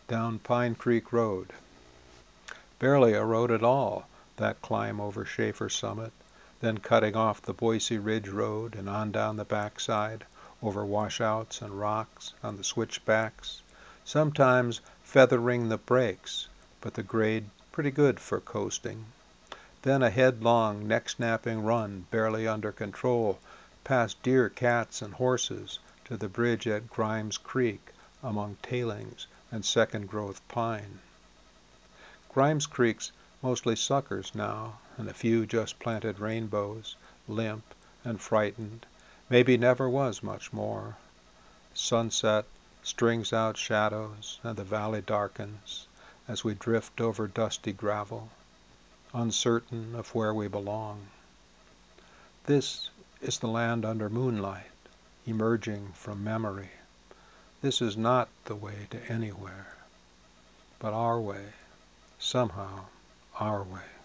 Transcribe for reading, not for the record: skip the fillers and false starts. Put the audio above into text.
down Pine Creek Road. Barely a road at all, that climb over Schaefer Summit, then cutting off the Boise Ridge Road and on down the backside, over washouts and rocks on the switchbacks, sometimes feathering the brakes, but the grade pretty good for coasting. Then a headlong, neck-snapping run, barely under control, past deer, cats, and horses, to the bridge at Grimes Creek, among tailings and second-growth pine. Grimes Creek's mostly suckers now, and a few just planted rainbows, limp and frightened. Maybe never was much more. Sunset strings out shadows, and the valley darkens as we drift over dusty gravel, uncertain of where we belong. This is the land under moonlight, emerging from memory. This is not the way to anywhere, but our way, somehow our way.